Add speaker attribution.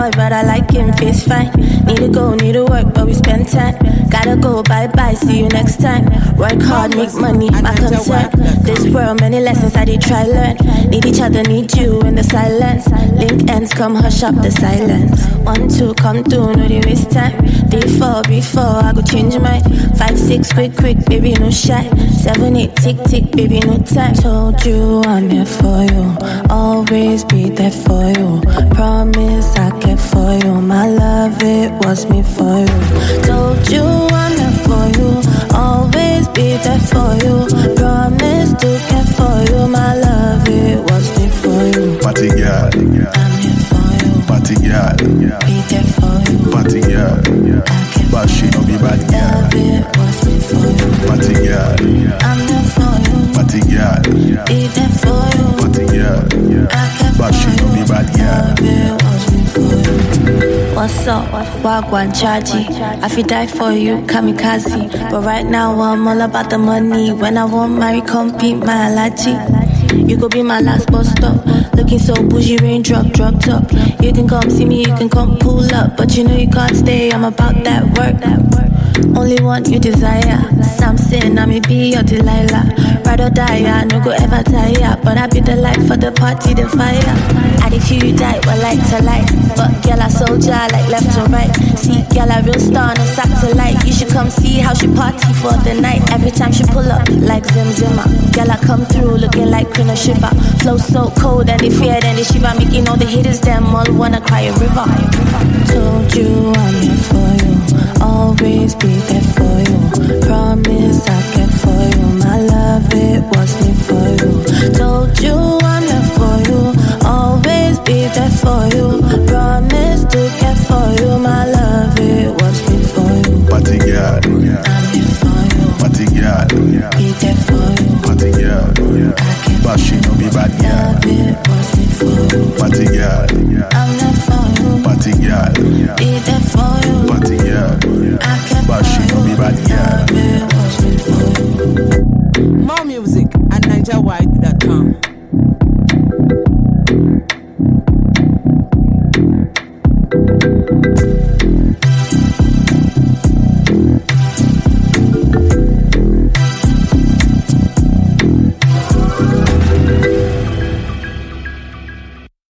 Speaker 1: boy, but I like him, face fine. Need to go, need to work, but we spend time. Gotta go, bye-bye, see you next time. Work hard, make money, my concern. This world, many lessons I did try learn. Need each other, need you in the silence. Link ends, come hush up the silence. 1, 2, come through, no they waste time. 3, 4, before I go change mine. 5, 6, quick, baby, no shy. 7, 8, tick, baby, no time. Told you I'm here for you, always be there for you. Promise I care for you, my love, it was me for you. Told you I'm here for you, always be there for you. Promise to care for you, my love, it was me for you.
Speaker 2: Party girl,
Speaker 1: I'm here for you.
Speaker 2: Party girl,
Speaker 1: Be there for you.
Speaker 2: Party girl, but she no be bad girl.
Speaker 1: Love, it was me for you.
Speaker 2: Party girl,
Speaker 1: I'm here for you.
Speaker 2: Party girl,
Speaker 1: Be there for you.
Speaker 2: Party girl,
Speaker 1: I care
Speaker 2: but she no
Speaker 1: for
Speaker 2: be
Speaker 1: you.
Speaker 2: bad girl.
Speaker 1: Love, it was me for you. What's up? Wagwan Chaji. I feel die for you, kamikaze. But right now I'm all about the money. When I want marry, compete my allergy. You could be my last bus stop. Looking so bougie, raindrop, drop top. You can come see me, you can come pull up. But you know you can't stay, I'm about that work. Only one you desire. Samson, I may be your Delilah. Ride or die, I no go ever tire. But I be the light for the party, the fire. I if you die, well, light to light. But girl, I soldier, like left to right. See, girl, I real star on a satellite. You should come see how she party for the night. Every time she pull up, like Zim Zimmer. Girl, I come through looking like Queen of Sheba. Flow so cold and they fear and they shiver. Making all the haters, them all wanna cry a river. Told you I'm here for you, always be there for you. Promise I care for you, my love, it was me for you. Told you I'm here for you, always be there for you. Promise to care for you, my love, it was me for you.
Speaker 2: Party girl,
Speaker 1: I'm here for you,
Speaker 2: party girl,
Speaker 1: be there for you.
Speaker 2: party girl, but she no be bad girl.
Speaker 1: Love, it was me for you.
Speaker 2: Party girl,
Speaker 1: I'm there for you,
Speaker 2: party girl,
Speaker 1: be there for you.
Speaker 2: party girl,
Speaker 1: I care
Speaker 2: but she
Speaker 1: for
Speaker 2: no be
Speaker 1: you.
Speaker 2: bad girl.
Speaker 1: Love, it was me for you.
Speaker 3: More music at NigerWide.